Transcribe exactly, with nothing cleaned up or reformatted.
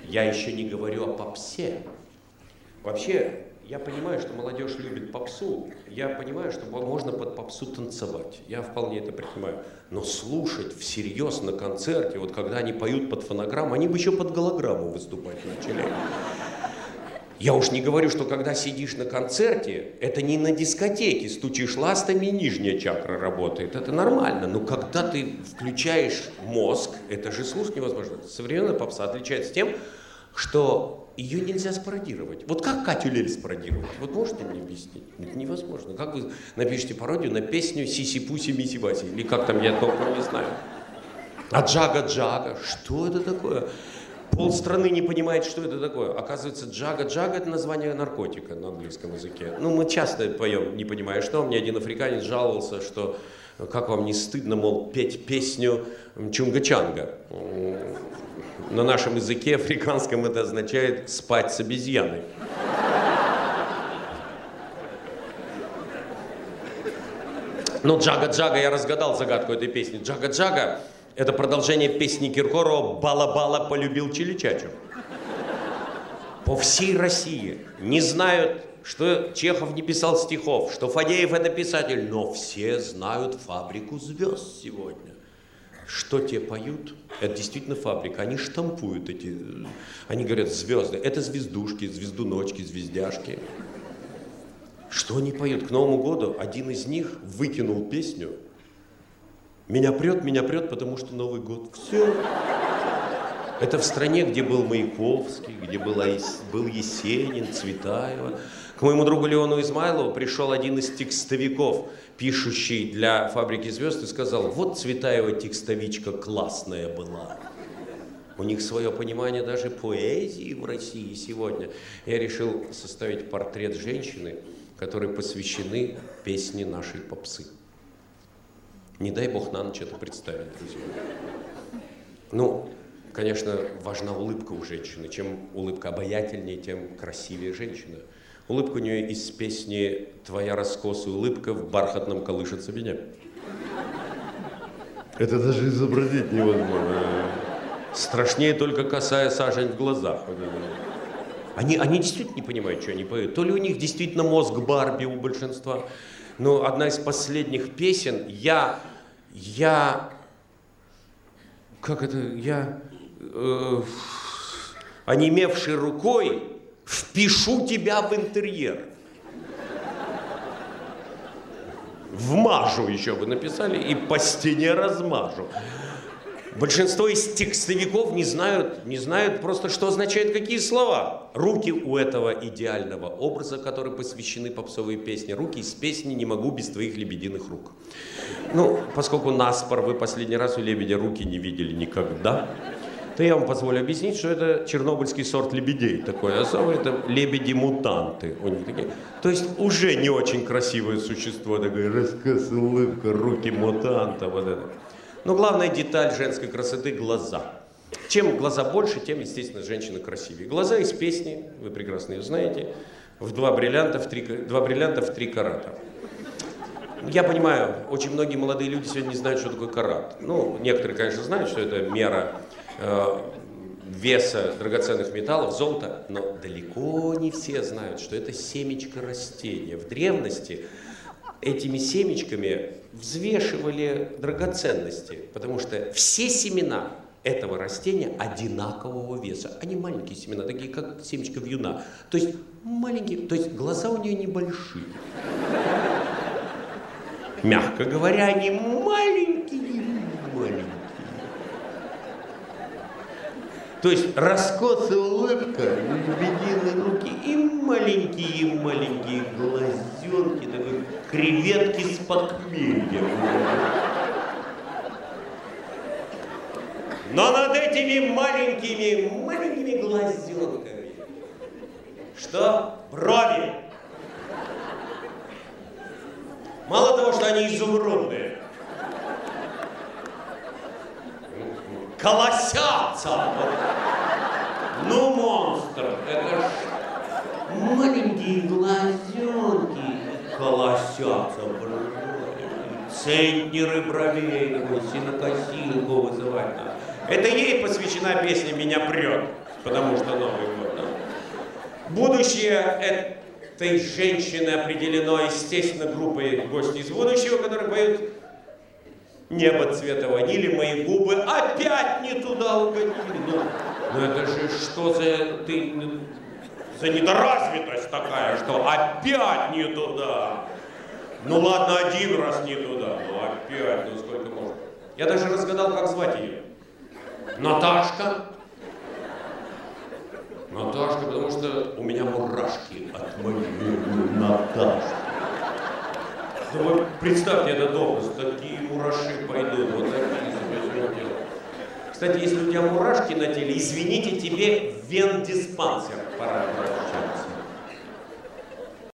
Я еще не говорю о попсе. Вообще, я понимаю, что молодежь любит попсу. Я понимаю, что можно под попсу танцевать. Я вполне это принимаю. Но слушать всерьез на концерте, вот когда они поют под фонограмму, они бы еще под голограмму выступать начали. Я уж не говорю, что когда сидишь на концерте, это не на дискотеке, стучишь ластами, и нижняя чакра работает. Это нормально. Но когда ты включаешь мозг, это же слушать невозможно. Современная попса отличается тем, что ее нельзя спародировать. Вот как Катю Лель спародировать? Вот можете мне объяснить? Это невозможно. Как вы напишите пародию на песню «Сиси-пуси, миси-баси»? Или как там, я толком не знаю. А «Джага-джага»? Что это такое? Полстраны не понимает, что это такое. Оказывается, «Джага-джага» — это название наркотика на английском языке. Ну, мы часто поем, не понимая, что. Мне один африканец жаловался, что как вам не стыдно, мол, петь песню «Чунга-чанга». На нашем языке африканском это означает «спать с обезьяной». Ну, «Джага-джага», я разгадал загадку этой песни. «Джага-джага» — это продолжение песни Киркорова «Бала-бала полюбил Чиличачу». По всей России не знают, что Чехов не писал стихов, что Фадеев — это писатель, но все знают «Фабрику звезд» сегодня. Что те поют, это действительно фабрика. Они штампуют эти, они говорят звезды. Это звездушки, звездуночки, звездяшки. Что они поют? К Новому году один из них выкинул песню «Меня прет, меня прет, потому что Новый год». Все. Это в стране, где был Маяковский, где была, был Есенин, Цветаева. К моему другу Леону Измайлову пришел один из текстовиков, пишущий для «Фабрики звезд», и сказал: вот Цветаева текстовичка классная была. У них свое понимание даже поэзии в России сегодня. Я решил составить портрет женщины, которой посвящены песни нашей попсы. Не дай бог на ночь это представить, друзья. Ну, конечно, важна улыбка у женщины. Чем улыбка обаятельнее, тем красивее женщина. Улыбка у нее из песни «Твоя раскосая улыбка в бархатном колышется меня». Это даже изобразить невозможно. Страшнее только косая сажень в глазах. Они, они действительно не понимают, что они поют. То ли у них действительно мозг Барби у большинства. Но одна из последних песен «Я... я... как это... я... Э, онемевшей рукой впишу тебя в интерьер». Вмажу еще вы написали, и по стене размажу. Большинство из текстовиков не знают, не знают просто, что означают какие слова. Руки у этого идеального образа, который посвящены попсовые песни. Руки из песни «Не могу без твоих лебединых рук». Ну, поскольку наспор вы последний раз у лебедя руки не видели никогда, то я вам позволю объяснить, что это чернобыльский сорт лебедей такой особый. Это лебеди-мутанты. У них такие. То есть уже не очень красивое существо, такое рассказ, улыбка, руки мутанта, вот это. Но главная деталь женской красоты – глаза. Чем глаза больше, тем, естественно, женщина красивее. Глаза из песни, вы прекрасно ее знаете, в два бриллианта в три, два бриллианта в три карата. Я понимаю, очень многие молодые люди сегодня не знают, что такое карат. Ну, некоторые, конечно, знают, что это мера э, веса драгоценных металлов, золота, но далеко не все знают, что это семечко растения. В древности этими семечками взвешивали драгоценности, потому что все семена этого растения одинакового веса. Они маленькие семена, такие как семечко вьюна. То есть маленькие, то есть глаза у нее небольшие. Мягко говоря, они маленькие-маленькие. То есть раскосая улыбка, лебединые руки и маленькие-маленькие глазенки, такой креветки с похмелья. Но над этими маленькими-маленькими глазенками что? Брови. Мало того, что они изумрудные, колосятся. Ну, монстр, это ж маленькие глазенки колосятся. Центнеры бровей, синокосилку вызывать надо. Это ей посвящена песня «Меня прет». потому что Новый год. Да? Будущее этой женщины определено, естественно, группой «Гости из будущего», которые поют «Небо цвета ванили, мои губы опять не туда угодили». Ну, ну это же что за, ты, за недоразвитость такая, что опять не туда. Ну ладно, один раз не туда, ну опять, ну сколько можно. Я даже разгадал, как звать ее. Наташка. Наташка, потому что у меня мурашки от моей Наташки. Да вы представьте этот образ, такие мураши пойдут, вот такие себе. Кстати, если у тебя мурашки на теле, извините, тебе в вендиспансер пора прочитать.